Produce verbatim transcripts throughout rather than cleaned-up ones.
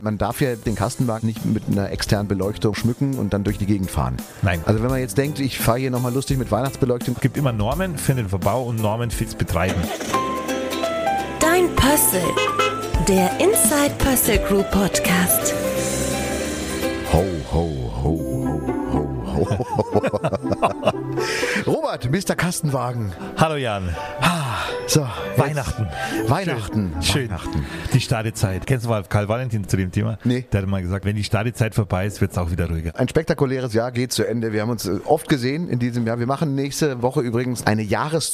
Man darf ja den Kastenwagen nicht mit einer externen Beleuchtung schmücken und dann durch die Gegend fahren. Nein. Also wenn man jetzt denkt, ich fahre hier nochmal lustig mit Weihnachtsbeleuchtung. Es gibt immer Normen für den Verbau und Normen fürs Betreiben. Dein Pössl, der Inside Pössl Group Podcast. Ho, ho, ho, ho, ho, ho. Robert, Mister Kastenwagen. Hallo Jan. So, Weihnachten. Weihnachten. Schön. Weihnachten. Die Stadezeit. Kennst du mal Karl Valentin zu dem Thema? Nee. Der hat mal gesagt, wenn die Stadezeit vorbei ist, wird es auch wieder ruhiger. Ein spektakuläres Jahr geht zu Ende. Wir haben uns oft gesehen in diesem Jahr. Wir machen nächste Woche übrigens eine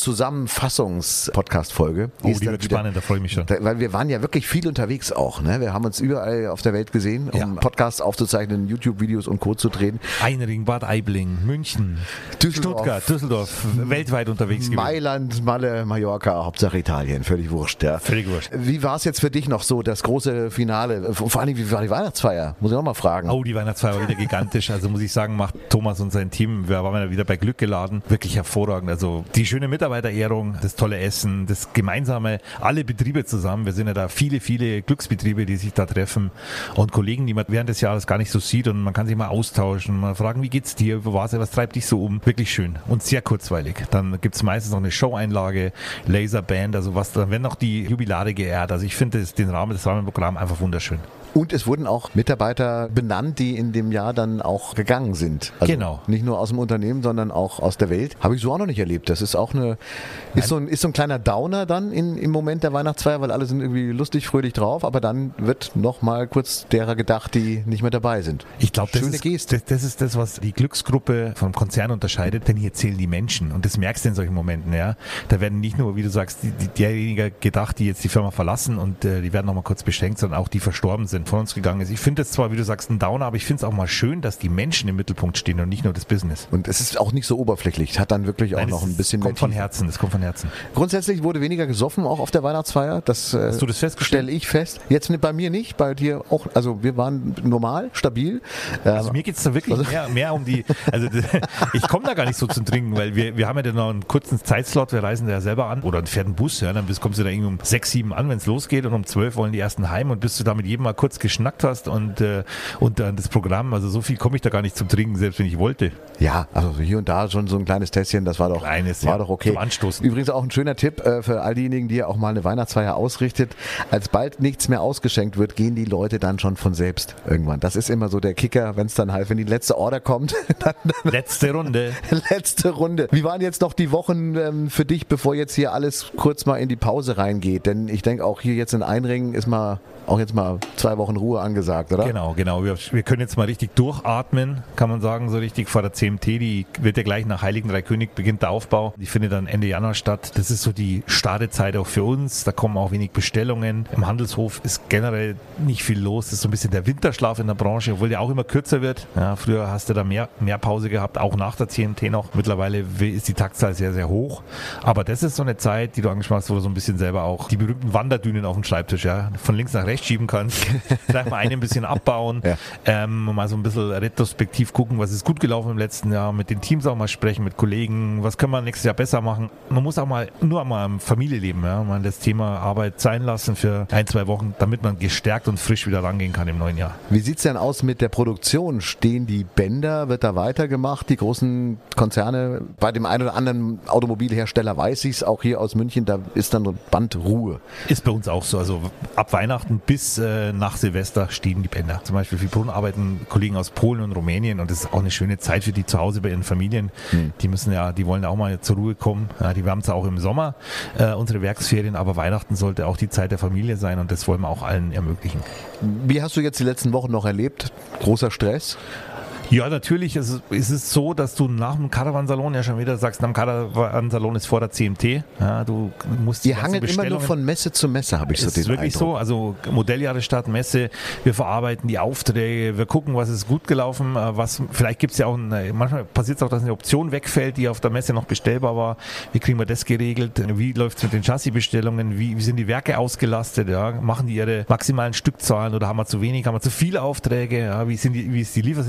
Jahreszusammenfassungs-Podcast-Folge. Oh, die wird wieder spannend, da freue ich mich schon. Weil wir waren ja wirklich viel unterwegs auch. Ne? Wir haben uns überall auf der Welt gesehen, um Ja. Podcasts aufzuzeichnen, YouTube-Videos und Co. zu drehen. Einring, Bad Aibling, München, Düsseldorf. Stuttgart, Düsseldorf, weltweit unterwegs gewesen. Mailand, Malle, Mallorca, Hauptsache Italien. Völlig wurscht. Ja. Völlig wurscht. Wie war es jetzt für dich noch so, das große Finale? Vor allem, wie war die Weihnachtsfeier? Muss ich auch mal fragen. Oh, die Weihnachtsfeier war wieder gigantisch. Also muss ich sagen, macht Thomas und sein Team, wir waren ja wieder bei Glück geladen, wirklich hervorragend. Also die schöne Mitarbeiterehrung, das tolle Essen, das gemeinsame, alle Betriebe zusammen. Wir sind ja da viele, viele Glücksbetriebe, die sich da treffen und Kollegen, die man während des Jahres gar nicht so sieht und man kann sich mal austauschen, mal fragen, wie geht's dir, wo war's, was treibt dich so um? Wirklich schön und sehr kurzweilig. Dann gibt's meistens noch eine Show-Einlage, Laserband, also was, dann werden noch die Jubilare geehrt. Also ich finde den Rahmen, das Rahmenprogramm einfach wunderschön. Und es wurden auch Mitarbeiter benannt, die in dem Jahr dann auch gegangen sind. Also Genau. Nicht nur aus dem Unternehmen, sondern auch aus der Welt. Habe ich so auch noch nicht erlebt. Das ist auch eine, ist so ein, ist so ein kleiner Downer dann in, im Moment der Weihnachtsfeier, weil alle sind irgendwie lustig, fröhlich drauf, aber dann wird noch mal kurz derer gedacht, die nicht mehr dabei sind. Ich glaube, das, Schöne ist- Geste. das, das ist das, was die Glücksgruppe vom Konzern unterscheidet, denn hier zählen die Menschen und das merkst du in solchen Momenten. Ja, da werden nicht nur, wie du sagst, die, die, derjenigen gedacht, die jetzt die Firma verlassen und äh, die werden noch mal kurz beschenkt, sondern auch die verstorben sind, von uns gegangen ist. Ich finde das zwar, wie du sagst, ein Downer, aber ich finde es auch mal schön, dass die Menschen im Mittelpunkt stehen und nicht nur das Business. Und es ist auch nicht so oberflächlich. Es hat dann wirklich auch Nein, noch das ein bisschen mehr kommt von Tiefe. Herzen, das kommt von Herzen. Grundsätzlich wurde weniger gesoffen, auch auf der Weihnachtsfeier. Das, äh, Hast du das festgestellt? stelle ich fest. Jetzt bei mir nicht, bei dir auch. Also wir waren normal, stabil. Also mir geht's da wirklich mehr, mehr um die, also ich komme da gar nicht so zum Trinken, weil wir, wir haben ja dann noch einen kurzen Zeitslot, wir reisen da ja selber an oder fährt ein Bus, ja, dann bist, kommst du da irgendwie um sechs, sieben an, wenn es losgeht und um zwölf wollen die ersten heim und bis du da mit jedem mal kurz geschnackt hast und, äh, und dann das Programm, also so viel komme ich da gar nicht zum Trinken, selbst wenn ich wollte. Ja, also hier und da schon so ein kleines Tässchen, das war doch, Kleines, war ja, doch okay. zum Anstoßen. Übrigens auch ein schöner Tipp äh, für all diejenigen, die auch mal eine Weihnachtsfeier ausrichtet. Als bald nichts mehr ausgeschenkt wird, gehen die Leute dann schon von selbst irgendwann. Das ist immer so der Kicker, wenn es dann halt, wenn die letzte Order kommt, dann, dann Letzte Runde. letzte Runde. Wie waren jetzt noch die Wochen ähm, für dich, bevor jetzt hier alles kurz mal in die Pause reingeht? Denn ich denke auch hier jetzt in Einringen ist mal auch jetzt mal zwei Wochen Ruhe angesagt, oder? Genau, genau. Wir, wir können jetzt mal richtig durchatmen, kann man sagen, so richtig vor der C M T. Die wird ja gleich nach Heiligen Drei König beginnt der Aufbau. Die findet dann Ende Januar statt. Das ist so die Startezeit auch für uns. Da kommen auch wenig Bestellungen. Im Handelshof ist generell nicht viel los. Das ist so ein bisschen der Winterschlaf in der Branche, obwohl der auch immer kürzer wird. Ja, früher hast du da mehr, mehr Pause gehabt, auch nach der C M T noch. Mittlerweile ist die Taktzahl sehr, sehr hoch. Aber das ist so eine Zeit, die du angesprochen hast, wo du so ein bisschen selber auch die berühmten Wanderdünen auf dem Schreibtisch, ja, von links nach rechts schieben kannst. Vielleicht mal eine ein bisschen abbauen, Ja. ähm, mal so ein bisschen retrospektiv gucken, was ist gut gelaufen im letzten Jahr, mit den Teams auch mal sprechen, mit Kollegen, was können wir nächstes Jahr besser machen. Man muss auch mal nur mal im Familienleben, ja, mal das Thema Arbeit sein lassen für ein, zwei Wochen, damit man gestärkt und frisch wieder rangehen kann im neuen Jahr. Wie sieht's denn aus mit der Produktion? Stehen die Bänder? Wird da weitergemacht? Die großen Konzerne, bei dem einen oder anderen Automobilhersteller weiß ich's, auch hier aus München, da ist dann Bandruhe. Ist bei uns auch so. Also ab Weihnachten bis äh, nach Silvester stehen die Bänder. Zum Beispiel für Brunnen arbeiten Kollegen aus Polen und Rumänien und das ist auch eine schöne Zeit für die zu Hause bei ihren Familien. Hm. Die müssen ja, die wollen ja auch mal zur Ruhe kommen. Ja, die haben zwar auch im Sommer äh, unsere Werksferien, aber Weihnachten sollte auch die Zeit der Familie sein und das wollen wir auch allen ermöglichen. Wie hast du jetzt die letzten Wochen noch erlebt? Großer Stress? Ja, natürlich ist es, ist es so, dass du nach dem Caravan-Salon ja schon wieder sagst, nach dem Caravan-Salon ist vor der C M T. Ja, du musst die Die ganzen hangeln immer nur Bestellungen- von Messe zu Messe, habe ich so ist den wirklich Eindruck. so, also Modelljahresstart, Messe, wir verarbeiten die Aufträge, wir gucken, was ist gut gelaufen, äh, was, vielleicht gibt es ja auch, eine, manchmal passiert es auch, dass eine Option wegfällt, die auf der Messe noch bestellbar war, wie kriegen wir das geregelt, wie läuft es mit den Chassisbestellungen, wie, wie sind die Werke ausgelastet, ja? Machen die ihre maximalen Stückzahlen oder haben wir zu wenig, haben wir zu viele Aufträge, ja? wie, sind die, wie ist die Liefersituation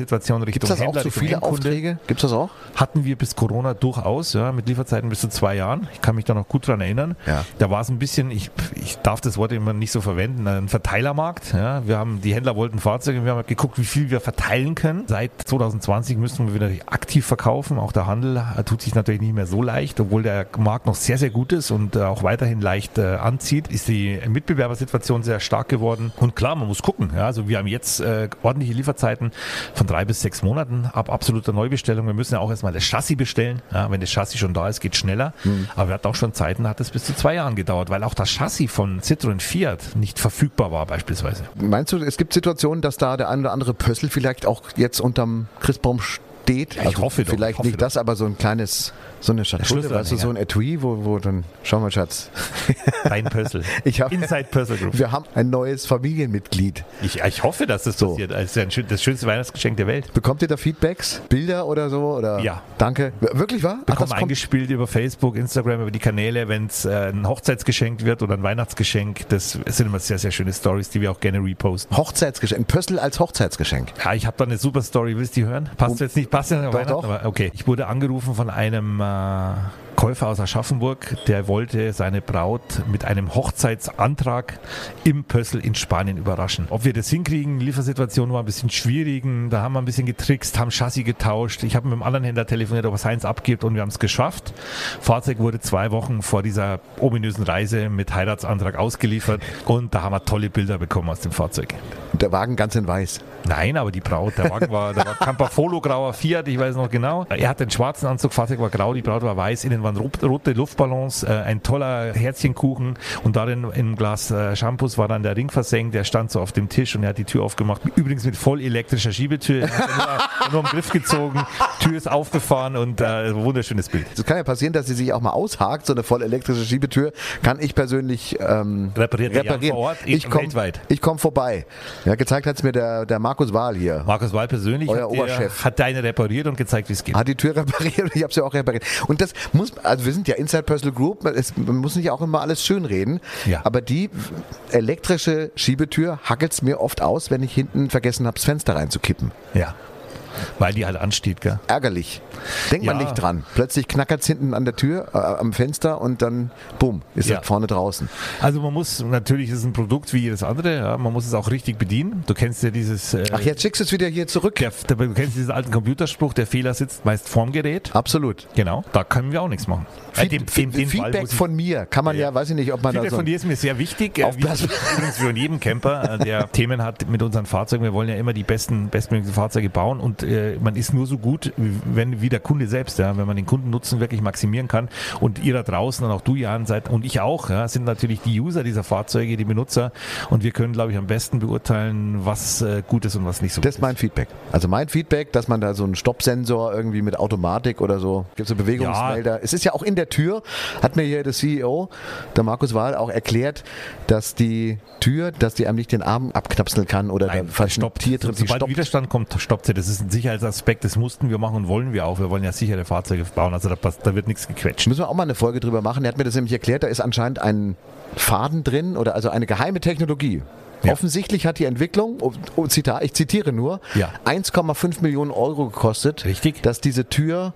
Richtung Gibt es das Händler, auch so Richtung viele Endkunde. Aufträge? Gibt es das auch? Hatten wir bis Corona durchaus, ja, mit Lieferzeiten bis zu zwei Jahren. Ich kann mich da noch gut dran erinnern. Ja. Da war es ein bisschen, ich, ich darf das Wort immer nicht so verwenden, ein Verteilermarkt. Ja. Wir haben, die Händler wollten Fahrzeuge, wir haben geguckt, wie viel wir verteilen können. Seit zwanzig zwanzig müssten wir wieder aktiv verkaufen. Auch der Handel tut sich natürlich nicht mehr so leicht, obwohl der Markt noch sehr, sehr gut ist und auch weiterhin leicht äh, anzieht, ist die Mitbewerbersituation sehr stark geworden. Und klar, man muss gucken. Ja. Also wir haben jetzt äh, ordentliche Lieferzeiten von drei bis sechs Monaten ab absoluter Neubestellung. Wir müssen ja auch erstmal das Chassis bestellen. Ja, wenn das Chassis schon da ist, geht schneller. Mhm. Aber wir hatten auch schon Zeiten, da hat es bis zu zwei Jahren gedauert, weil auch das Chassis von Citroën Fiat nicht verfügbar war beispielsweise. Meinst du, es gibt Situationen, dass da der ein oder andere Pössl vielleicht auch jetzt unterm Christbaum steht? Ja, ich also hoffe doch. Vielleicht ich hoffe nicht doch. das, aber so ein kleines, so eine Schatulle, weißt du, so ein Etui, wo, wo dann, schau mal Schatz. Dein Pössl. Ich hab, Inside Pössl Group. Wir haben ein neues Familienmitglied. Ich, ich hoffe, dass das So. passiert. Es ist ein schön, das schönste Weihnachtsgeschenk der Welt. Bekommt ihr da Feedbacks, Bilder oder so? Oder? Ja. Danke. Wirklich wahr? Ach, Bekommen das kommt- eingespielt über Facebook, Instagram, über die Kanäle, wenn es äh, ein Hochzeitsgeschenk wird oder ein Weihnachtsgeschenk. Das sind immer sehr, sehr schöne Stories, die wir auch gerne reposten. Hochzeitsgeschenk. Ein Pössl als Hochzeitsgeschenk. Ja, ich habe da eine super Story. Willst du die hören? Passt jetzt nicht, passt ja nicht auf Doch, Weihnachten, doch. aber okay. Ich wurde angerufen von einem äh, Käufer aus Aschaffenburg, der wollte seine Braut mit einem Hochzeitsantrag im Pössl in Spanien überraschen. Ob wir das hinkriegen, Liefersituation war ein bisschen schwierig, da haben wir ein bisschen getrickst, haben Chassis getauscht. Ich habe mit dem anderen Händler telefoniert, ob er seins abgibt und wir haben es geschafft. Fahrzeug wurde zwei Wochen vor dieser ominösen Reise mit Heiratsantrag ausgeliefert und da haben wir tolle Bilder bekommen aus dem Fahrzeug. Der Wagen ganz in weiß. Nein, aber die Braut, der Wagen war, der war Campafolo grauer Fiat, ich weiß noch genau. Er hat den schwarzen Anzug, Fahrzeug war grau, die Braut war weiß, innen waren ro- rote Luftballons, äh, ein toller Herzchenkuchen und darin im Glas äh, Shampoos war dann der Ring versenkt, der stand so auf dem Tisch und er hat die Tür aufgemacht. Übrigens mit voll elektrischer Schiebetür, er hat nur, nur am Griff gezogen, Tür ist aufgefahren und äh, wunderschönes Bild. Es kann ja passieren, dass sie sich auch mal aushakt, so eine voll elektrische Schiebetür, kann ich persönlich ähm, Repariert er reparieren. vor Ort, ich komme weltweit. ich komm vorbei. Ja, gezeigt hat es mir der, der Markus Wahl hier. Markus Wahl persönlich Euer hat, dir, Oberchef. hat deine repariert und gezeigt, wie es geht. Hat die Tür repariert und ich habe sie auch repariert. Und das muss, also wir sind ja Inside Pössl Group, es, man muss nicht auch immer alles schön reden, Ja. aber die elektrische Schiebetür hackelt es mir oft aus, wenn ich hinten vergessen habe, das Fenster reinzukippen. Ja, weil die halt ansteht, gell? Ärgerlich. Denkt man Ja. nicht dran. Plötzlich knackert es hinten an der Tür, äh, am Fenster und dann, bumm, ist Ja. er vorne draußen. Also man muss, natürlich ist es ein Produkt wie jedes andere, ja, man muss es auch richtig bedienen. Du kennst ja dieses, äh, Ach, jetzt schickst du es wieder hier zurück. der, der, du kennst diesen alten Computerspruch, der Fehler sitzt meist vorm Gerät. Absolut. Genau, da können wir auch nichts machen. Äh, Feed, dem- dem- dem Fall Feedback muss ich- von mir kann man ja, weiß ich nicht, ob man Feedback da so... von dir ist mir sehr wichtig. Äh, Wie Aufpassen. übrigens wie von jedem Camper, äh, der Themen hat mit unseren Fahrzeugen. Wir wollen ja immer die besten, bestmöglichen Fahrzeuge bauen und äh, man ist nur so gut, wenn wie der Kunde selbst, ja, wenn man den Kundennutzen wirklich maximieren kann. Und ihr da draußen und auch du, Jan, seid und ich auch, ja, sind natürlich die User dieser Fahrzeuge, die Benutzer. Und wir können, glaube ich, am besten beurteilen, was äh, gut ist und was nicht so Das ist gut mein Feedback. Also mein Feedback, dass man da so einen Stoppsensor irgendwie mit Automatik oder so, gibt es so Bewegungsmelder. Es ist ja auch in der Tür, hat mir hier der C E O, der Markus Wahl, auch erklärt, dass die Tür, dass die einem nicht den Arm abknapseln kann oder Nein, da falsch ein stoppt. Tier drin, sie Sobald stoppt. Widerstand kommt, stoppt sie. Das ist ein Sicherheitsaspekt, das mussten wir machen und wollen wir auch. Wir wollen ja sichere Fahrzeuge bauen, also da, passt, da wird nichts gequetscht. Müssen wir auch mal eine Folge drüber machen. Er hat mir das nämlich erklärt, da ist anscheinend ein Faden drin oder also eine geheime Technologie. Ja. Offensichtlich hat die Entwicklung, oh, oh, Zitat, ich zitiere nur, Ja. eins Komma fünf Millionen Euro gekostet, Richtig. dass diese Tür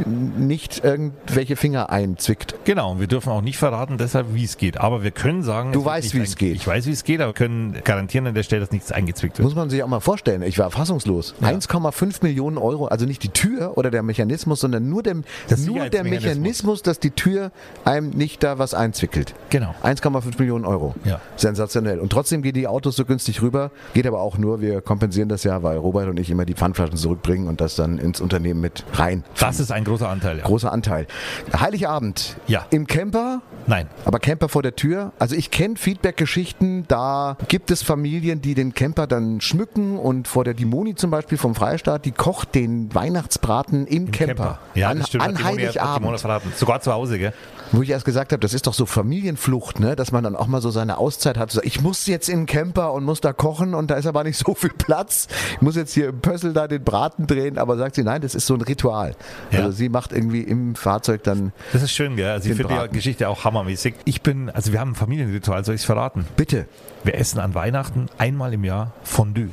nicht irgendwelche Finger einzwickt. Genau, und wir dürfen auch nicht verraten, deshalb, wie es geht. Aber wir können sagen, Du es wird weißt, nicht wie es ein- geht. Ich weiß, wie es geht, aber wir können garantieren an der Stelle, dass nichts eingezwickt wird. Muss man sich auch mal vorstellen. Ich war fassungslos. Ja. eins Komma fünf Millionen Euro, also nicht die Tür oder der Mechanismus, sondern nur, dem, Das nur der Sicherheitsmechanismus. Mechanismus, dass die Tür einem nicht da was einzwickelt. Genau. eins Komma fünf Millionen Euro. Ja. Sensationell. Und trotzdem gehen die Autos so günstig rüber. Geht aber auch nur, wir kompensieren das ja, weil Robert und ich immer die Pfandflaschen zurückbringen und das dann ins Unternehmen mit rein. Das ist ein großer Anteil, ja. Großer Anteil. Heiligabend. Ja. Im Camper. Nein. Aber Camper vor der Tür. Also ich kenne Feedback-Geschichten, da gibt es Familien, die den Camper dann schmücken und vor der Dimoni zum Beispiel vom Freistaat, die kocht den Weihnachtsbraten im, Camper. Ja, an, das stimmt. an hat die Moni- hat die Moni Heiligabend. verraten. Sogar zu Hause, gell? Wo ich erst gesagt habe, das ist doch so Familienflucht, ne? Dass man dann auch mal so seine Auszeit hat. So, ich muss jetzt in den Camper und muss da kochen und da ist aber nicht so viel Platz. Ich muss jetzt hier im Pössl da den Braten drehen, aber sagt sie, nein, das ist so ein Ritual. Ja. Also sie macht irgendwie im Fahrzeug dann, Das ist schön, gell? Also ich Den finde die Braten. Geschichte auch hammermäßig. Ich bin, also wir haben ein Familienritual, soll ich es verraten? bitte. Wir essen an Weihnachten einmal im Jahr Fondue.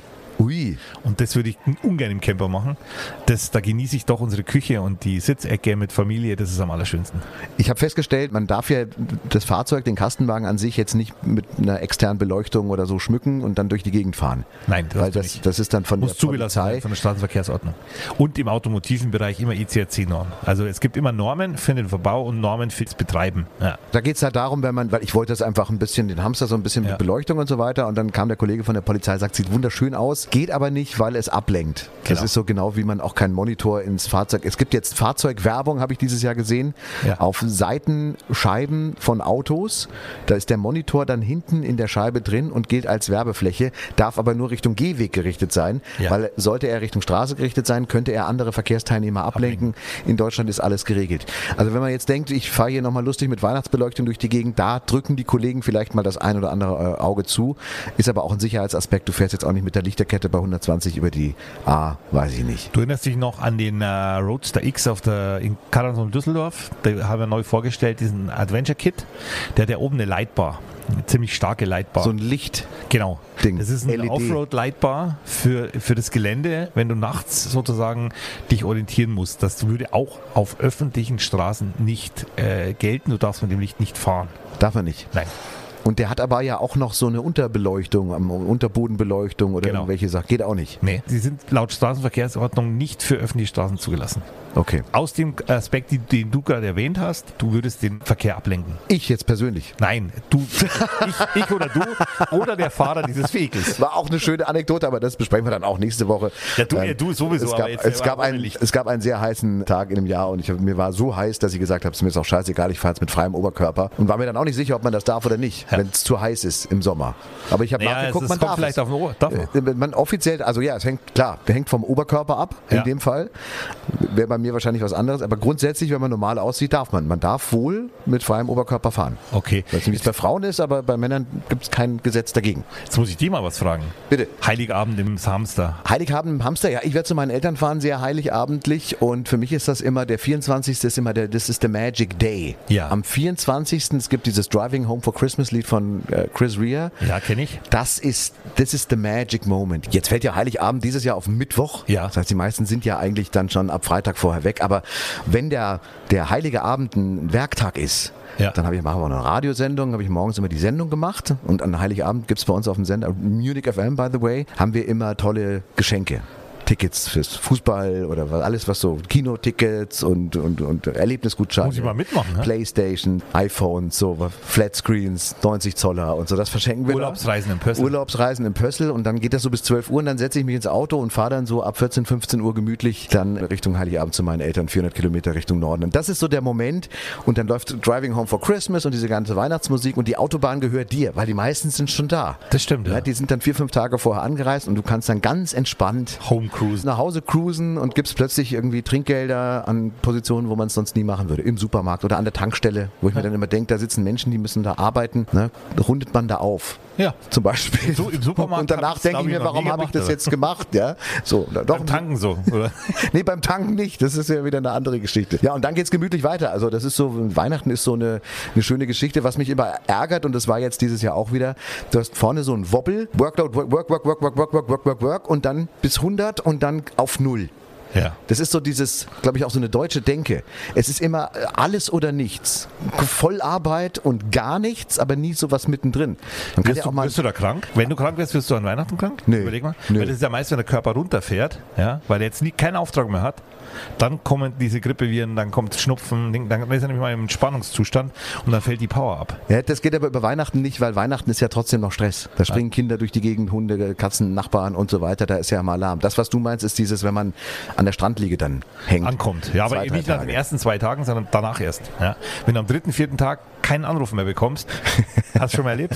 Ui. Und das würde ich ungern im Camper machen. Das, da genieße ich doch unsere Küche und die Sitzecke mit Familie, das ist am allerschönsten. Ich habe festgestellt, man darf ja das Fahrzeug, den Kastenwagen an sich jetzt nicht mit einer externen Beleuchtung oder so schmücken und dann durch die Gegend fahren. Nein, das, weil das, das ist dann von muss der zugelassen Polizei. sein von der Straßenverkehrsordnung. Und im automotiven Bereich immer I C R C-Norm. Also es gibt immer Normen für den Verbau und Normen fürs Betreiben. Ja. Da geht es halt darum, wenn man, weil ich wollte das einfach ein bisschen, den Hamster so ein bisschen Ja. mit Beleuchtung und so weiter und dann kam der Kollege von der Polizei, sagt, sieht wunderschön aus, geht aber nicht, weil es ablenkt. Das Genau. ist so genau, wie man auch keinen Monitor ins Fahrzeug, es gibt jetzt Fahrzeugwerbung, habe ich dieses Jahr gesehen, Ja. auf Seitenscheiben von Autos, da ist der Monitor dann hinten in der Scheibe drin und gilt als Werbefläche, darf aber nur Richtung Gehweg gerichtet sein, Ja. weil sollte er Richtung Straße gerichtet sein, könnte er andere Verkehrsteilnehmer ablenken. In Deutschland ist alles geregelt. Also wenn man jetzt denkt, ich fahre hier nochmal lustig mit Weihnachtsbeleuchtung durch die Gegend, da drücken die Kollegen vielleicht mal das ein oder andere äh, Auge zu, ist aber auch ein Sicherheitsaspekt. Du fährst jetzt auch nicht mit der Lichterkette bei hundertzwanzig über die A, weiß ich nicht. Du erinnerst dich noch an den äh, Roadster X auf der, in Karlsruhe Düsseldorf? Da haben wir neu vorgestellt, diesen Adventure Kit. Der hat ja oben eine Lightbar. Eine ziemlich starke Lightbar. So ein Licht. Genau. Ding. Das ist eine L E D. Offroad-Lightbar für, für das Gelände, wenn du nachts sozusagen dich orientieren musst. Das würde auch auf öffentlichen Straßen nicht äh, gelten. Du darfst mit dem Licht nicht fahren. Darf man nicht. Nein. Und der hat aber ja auch noch so eine Unterbeleuchtung, ähm, Unterbodenbeleuchtung oder Genau. irgendwelche Sachen. Geht auch nicht. Nee. Sie sind laut Straßenverkehrsordnung nicht für öffentliche Straßen zugelassen. Okay. Aus dem Aspekt, den du gerade erwähnt hast, du würdest den Verkehr ablenken. Ich jetzt persönlich. Nein, du, ich, ich oder du oder der Fahrer dieses Vehikels. War auch eine schöne Anekdote, aber das besprechen wir dann auch nächste Woche. Ja, du, Ähm, ja, du sowieso, Es aber gab, jetzt es, selber gab einen, ohne Licht. es gab einen sehr heißen Tag in dem Jahr und ich, hab- mir war so heiß, dass ich gesagt habe, es ist mir jetzt auch scheißegal, ich fahre jetzt mit freiem Oberkörper und war mir dann auch nicht sicher, ob man das darf oder nicht, Ja. wenn es zu heiß ist im Sommer. Aber ich habe Naja, nachgeguckt, es, es man kommt darf vielleicht es. auf den Ohr. Darf man. Äh, Man offiziell, also ja, es hängt, klar, der hängt vom Oberkörper ab, in Ja. dem Fall. Wäre bei mir wahrscheinlich was anderes, aber grundsätzlich, wenn man normal aussieht, darf man. Man darf wohl mit freiem Oberkörper fahren. Okay, Ich weiß nicht, wie es bei Frauen ist, aber bei Männern gibt es kein Gesetz dagegen. jetzt muss ich dir mal was fragen. Bitte. Heiligabend im Hamster. Heiligabend im Hamster, ja, ich werde zu meinen Eltern fahren, sehr heiligabendlich und für mich ist das immer, der vierundzwanzigste ist immer der, das ist der Magic Day. Ja. Am vierundzwanzigsten es gibt dieses Driving Home for Christmas Lied von äh, Chris Rea. Ja, kenne ich. Das ist, das ist the magic moment. Jetzt fällt ja Heiligabend dieses Jahr auf Mittwoch. Ja. Das heißt, die meisten sind ja eigentlich dann schon ab Freitag vorher weg. Aber wenn der, der Heilige Abend ein Werktag ist, Ja. dann habe ich, machen wir eine Radiosendung, habe ich morgens immer die Sendung gemacht. Und an Heiligabend gibt es bei uns auf dem Sender, Munich F M by the way, haben wir immer tolle Geschenke. Tickets fürs Fußball oder was, alles was so, Kinotickets und, und, und Erlebnisgutscheine. Muss ich mal mitmachen, ne? Playstation, iPhones, so Flatscreens, neunzig Zoller und so, das verschenken wir. Urlaubsreisen im Pössl. Urlaubsreisen im Pössl und dann geht das so bis zwölf Uhr und dann setze ich mich ins Auto und fahre dann so ab vierzehn, fünfzehn Uhr gemütlich dann Richtung Heiligabend zu meinen Eltern, vierhundert Kilometer Richtung Norden. Und das ist so der Moment und dann läuft Driving Home for Christmas und diese ganze Weihnachtsmusik und die Autobahn gehört dir, weil die meisten sind schon da. Das stimmt, ja. Ja, die sind dann vier, fünf Tage vorher angereist und du kannst dann ganz entspannt Home Cruise. nach Hause cruisen und gibst plötzlich irgendwie Trinkgelder an Positionen, wo man es sonst nie machen würde. Im Supermarkt oder an der Tankstelle, wo ich mir dann immer denke, da sitzen Menschen, die müssen da arbeiten. Ne? Rundet man da auf. Ja. Zum Beispiel. So, im Supermarkt und danach hab ich's, denke ich glaub ich, mir, noch warum nie habe ich gemacht, das aber- jetzt gemacht? Ja, so. Doch, Beim Tanken so, oder? Nee, beim Tanken nicht. Das ist ja wieder eine andere Geschichte. Ja, und dann geht's gemütlich weiter. Also das ist so, Weihnachten ist so eine, eine schöne Geschichte, was mich immer ärgert und das war jetzt dieses Jahr auch wieder. Du hast vorne so einen Wobbel, Workload, Work, Work, Work, Work, Work, Work, Work, Work, Work, Work und dann bis hundert und dann auf null. Ja. Das ist so dieses, glaube ich, auch so eine deutsche Denke. Es ist immer äh, alles oder nichts. Vollarbeit und gar nichts, aber nie sowas mittendrin. Man kann Wirst, ja auch du, mal, wirst du da krank? Wenn du krank wirst, wirst du an Weihnachten krank? Nee. Überleg mal. Nee. Weil das ist ja meist, wenn der Körper runterfährt, ja, weil er jetzt nie, keinen Auftrag mehr hat, dann kommen diese Grippeviren, dann kommt Schnupfen, dann ist er nämlich mal im Entspannungszustand und dann fällt die Power ab. ja, das geht aber über Weihnachten nicht, weil Weihnachten ist ja trotzdem noch Stress. Da springen Kinder durch die Gegend, Hunde, Katzen, Nachbarn und so weiter. Da ist ja mal Alarm. Das, was du meinst, ist dieses, wenn man an der Strandliege dann hängt. Ankommt. Ja, aber Zwei, eben nicht drei nach den Tage. ersten zwei Tagen, sondern danach erst. Ja. Wenn du am dritten, vierten Tag keinen Anruf mehr bekommst, hast du schon mal erlebt?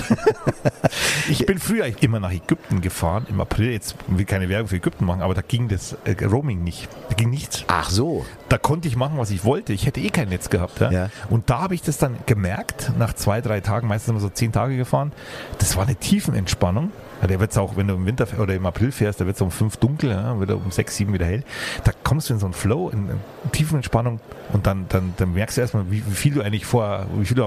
Ich bin früher immer nach Ägypten gefahren, im April, jetzt will ich keine Werbung für Ägypten machen, aber da ging das äh, Roaming nicht. Da ging nichts. Ach so. Da konnte ich machen, was ich wollte. Ich hätte eh kein Netz gehabt. Ja? Ja. Und da habe ich das dann gemerkt, nach zwei, drei Tagen, meistens immer so zehn Tage gefahren, das war eine Tiefenentspannung. Ja, der wird's auch, wenn du im Winter oder im April fährst, da wird es um fünf dunkel, ja, wieder um sechs, sieben wieder hell. Da kommst du in so einen Flow, in, in Tiefenentspannung und dann, dann, dann merkst du erstmal, wie, wie viel du eigentlich vor, wie viel du auf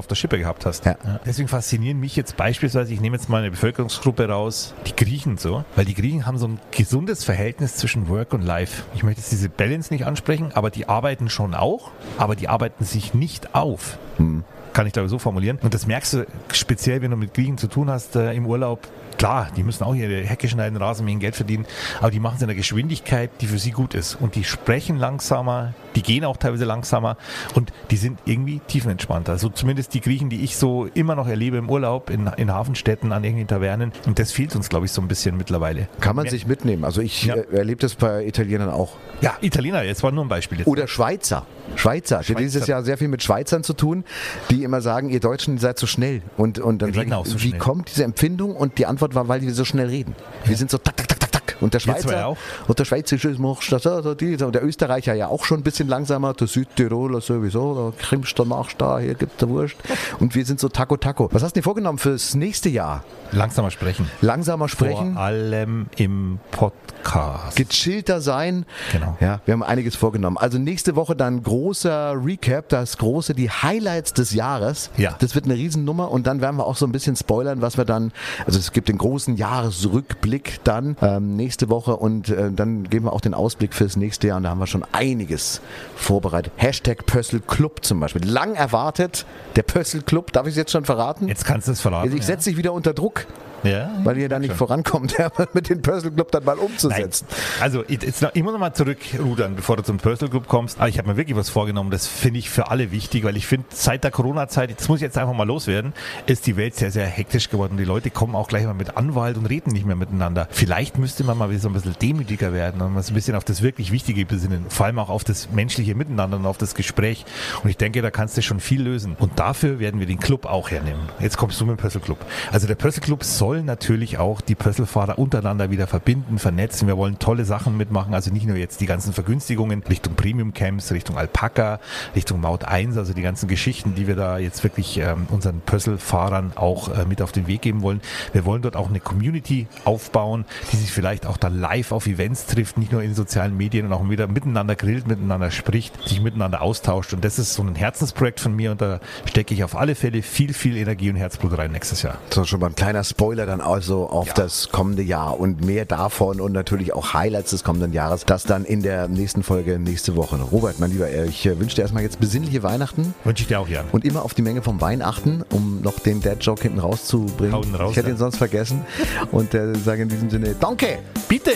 der Schippe gehabt hast. Ja. Ja. Deswegen faszinieren mich jetzt beispielsweise, ich nehme jetzt mal eine Bevölkerungsgruppe raus, die Griechen so, weil die Griechen haben so ein gesundes Verhältnis zwischen Work und Life. Ich möchte jetzt diese Balance nicht ansprechen, aber die arbeiten schon auch, aber die arbeiten sich nicht auf. Hm. Kann ich glaube ich so formulieren. Und das merkst du speziell, wenn du mit Griechen zu tun hast äh, im Urlaub. Klar, die müssen auch ihre Hecke schneiden, Rasenmähen, Geld verdienen, aber die machen es in einer Geschwindigkeit, die für sie gut ist. Und die sprechen langsamer, die gehen auch teilweise langsamer und die sind irgendwie tiefenentspannter. Also zumindest die Griechen, die ich so immer noch erlebe im Urlaub, in, in Hafenstädten, an irgendwelchen Tavernen. Und das fehlt uns, glaube ich, so ein bisschen mittlerweile. Kann man sich mitnehmen. Also ich Ja. äh, erlebe das bei Italienern auch. Ja, Italiener, jetzt war nur ein Beispiel. Jetzt. Oder Schweizer. Schweizer. Ich hatte dieses Jahr sehr viel mit Schweizern zu tun, die immer sagen, ihr Deutschen seid so schnell. Und, und dann Wir sage reden auch ich, so wie schnell. kommt diese Empfindung? Und die Antwort war, weil wir so schnell reden. Wir sind so tak, tak, tak, tak, tak. Und der zwei Schweizer, auch? und der Schweizerische machst das so, so, die, und der Österreicher ja auch schon ein bisschen langsamer, der Südtiroler sowieso, da krimmst du machst da, hier gibt's der Wurst. Und wir sind so Taco Taco. Was hast du dir vorgenommen fürs nächste Jahr? Langsamer sprechen. Langsamer sprechen? Vor allem im Podcast. Gechillter sein. Genau. Ja, wir haben einiges vorgenommen. Also nächste Woche dann großer Recap, das große, die Highlights des Jahres. Ja. Das wird eine Riesennummer und dann werden wir auch so ein bisschen spoilern, was wir dann, also es gibt den großen Jahresrückblick dann ähm, nächste Woche und äh, dann geben wir auch den Ausblick fürs nächste Jahr und da haben wir schon einiges vorbereitet. Hashtag Pössl Club zum Beispiel. Lang erwartet, der Pössl Club, darf ich es jetzt schon verraten? Jetzt kannst du es verraten. Also ich setze dich wieder unter Druck, ja, weil ihr da nicht schon. vorankommt, mit dem Pössl Club dann mal umzusetzen. Nein. Also ich, jetzt noch, ich muss noch mal zurückrudern, bevor du zum Personal Club kommst. Aber ich habe mir wirklich was vorgenommen, das finde ich für alle wichtig, weil ich finde, seit der Corona-Zeit, das muss ich jetzt einfach mal loswerden, ist die Welt sehr, sehr hektisch geworden. Die Leute kommen auch gleich mal mit Anwalt und reden nicht mehr miteinander. Vielleicht müsste man mal wieder so ein bisschen demütiger werden und mal so ein bisschen auf das wirklich Wichtige besinnen. Vor allem auch auf das menschliche Miteinander und auf das Gespräch. Und ich denke, da kannst du schon viel lösen. Und dafür werden wir den Club auch hernehmen. Jetzt kommst du mit dem Personal Club. Also der Personal Club soll natürlich auch die Pösselfahrer untereinander wieder verbinden, vernetzen. Wir wollen tolle Sachen mitmachen, also nicht nur jetzt die ganzen Vergünstigungen Richtung Premium Camps, Richtung Alpaka, Richtung Maut eins, also die ganzen Geschichten, die wir da jetzt wirklich ähm, unseren Pösselfahrern auch äh, mit auf den Weg geben wollen. Wir wollen dort auch eine Community aufbauen, die sich vielleicht auch dann live auf Events trifft, nicht nur in sozialen Medien und auch wieder miteinander grillt, miteinander spricht, sich miteinander austauscht und das ist so ein Herzensprojekt von mir und da stecke ich auf alle Fälle viel, viel Energie und Herzblut rein nächstes Jahr. So, schon mal ein kleiner Spoiler dann also auf Ja. das kommende Jahr und mehr davon und natürlich auch Highlights des kommenden Jahres. Das dann in der nächsten Folge nächste Woche. Robert, mein Lieber, ich wünsche dir erstmal jetzt besinnliche Weihnachten Wünsche ich dir auch, Jan. und immer auf die Menge vom Wein achten, um noch den Dad-Joke hinten rauszubringen. Hauen raus, ich hätte ja. ihn sonst vergessen und äh, sage in diesem Sinne, danke! Bitte!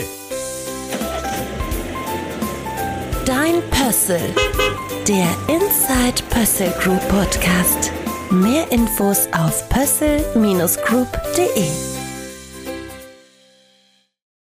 Dein Pössl, der Inside Pössl Group Podcast. Mehr Infos auf pössl Bindestrich group punkt de.